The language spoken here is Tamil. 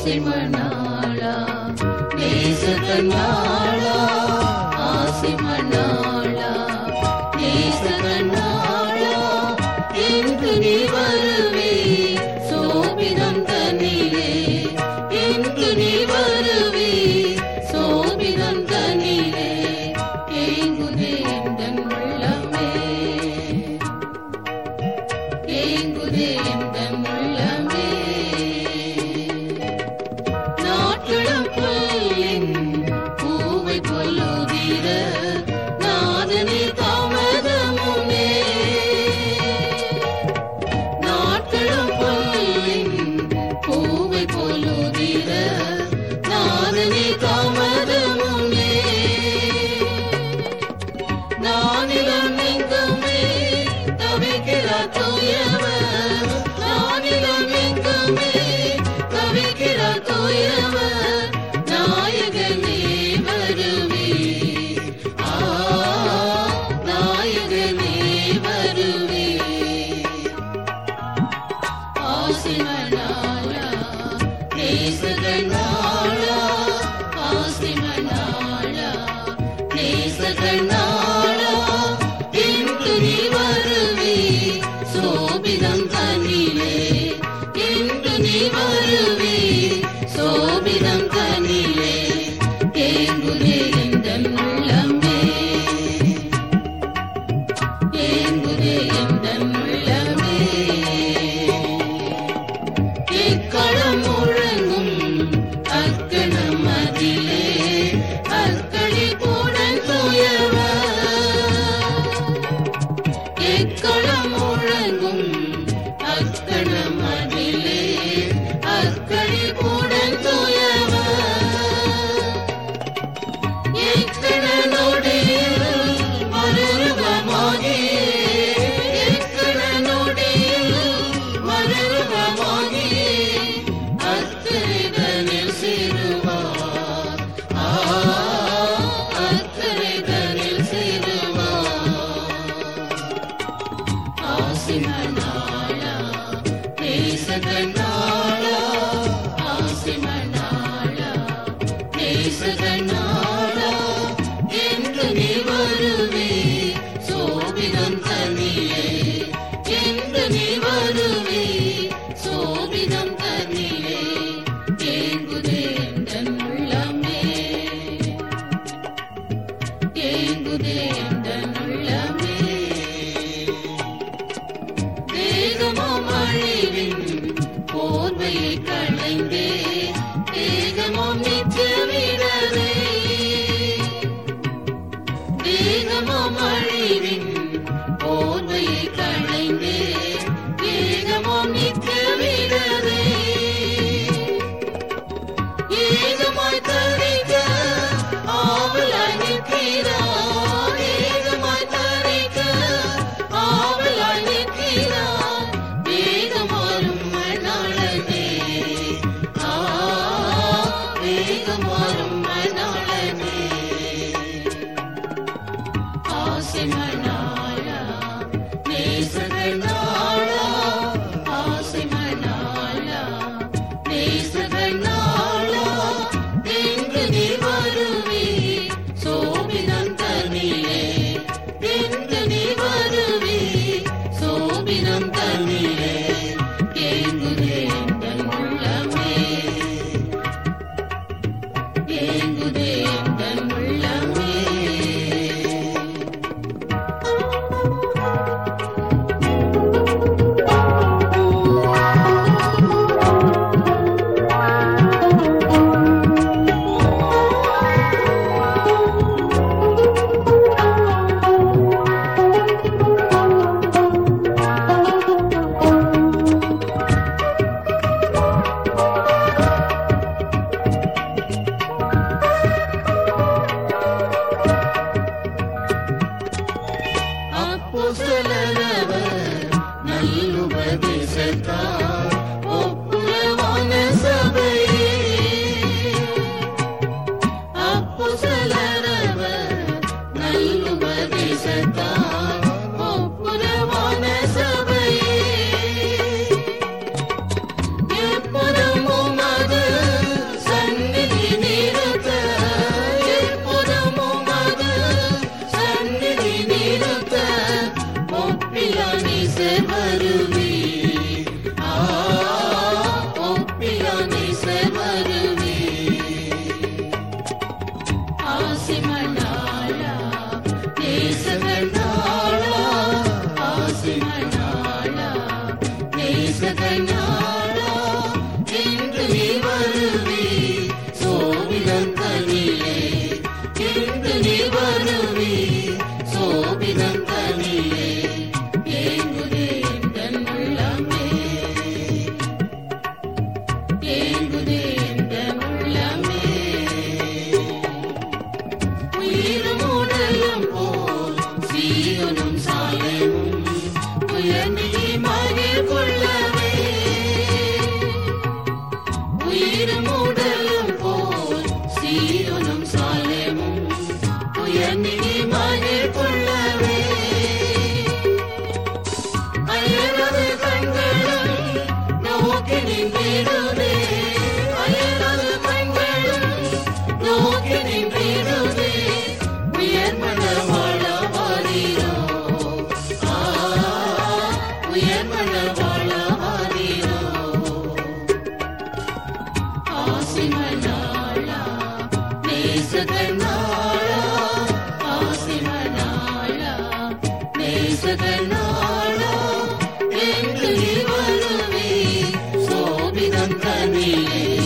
ஆசிமனாளா நேசகனாளா ஆசிமனாளா நேசகனாளா என்று நீ வருவே சோபிதம் தனிலே என்று நீ வருவே சோபிதம் தனிலே ஏங்குதே எந்தன் உள்ளமே ஏங்குதே எந்தன் உள்ளமே நாட்களம் புல்லின் பூவை கொல்லுதிர நாதனே தாமதமுனே நாட்களம் புல்லின் பூவை கொல்லுதிர நாதனே தாமதமுனே நானிலம் எங்குமே தவிக்கிறார் தூயவர் நானிலம் எங்குமே தவிக்கிறார் தூயவர் நாயகனே வருவே நாயகனே வருவே ஆசிமனாளா நேசகனாளா ஆசிமனாளா நேசகனாளா என்று நீ வருவே சோபிதம் தனிலே என்று நீ வருவே சோபிதம் தனிலே ஏங்குதே எந்தன் உள்ளமே ஏங்குதே எந்தன் உள்ளமே எக்களம் முழங்கும் அக்கணம் அதிலே அக்களி கூடன் தூயவர் எக்களம் முழங்கும் அக்கணம் அதிலே அக்களி கூடன் தூயவர் எக்கணனோடில் மறுரூபமாகி எக்கணனோடில் மறுரூபமாகி அக்கரைதனில் சேருவார் அக்கரைதனில் சேருவார் ஆசிமனாளா நேசகனாளா ஆசிமனாளா நேசகனாளா என்று நீ வருவே சோபிதம் தனிலே என்று நீ வருவே சோபிதம் தனிலே ஏங்குதே எந்தன் உள்ளமே ஏங்குதே எந்தன் உள்ளமே தேகமாம் அழிவின் போர்வையை களைந்தே தேகமாம் நிச்சவிடவே தேகமாம் அழிவின் போர்வையை களைந்தே தேகமாம் நிச்சவிடவே ஏகமாய் தரிக்க ஆவலாய் நிற்கிறார் ஏகமாய் தரிக்க ஆவலாய் நிற்கிறார் வேகமாறும் மணாளனே நின்றிடுவே அயலது கண்களும் நோக்கி நின்றிடுவே உயர் மணவாள வாரீரோ உயர் மணவாள வாரீரோ ஆசிமனாளா நேசகனாளா ஆசிமனாளா நேசகனாளா என்று வருவே சோபிதம் தனியே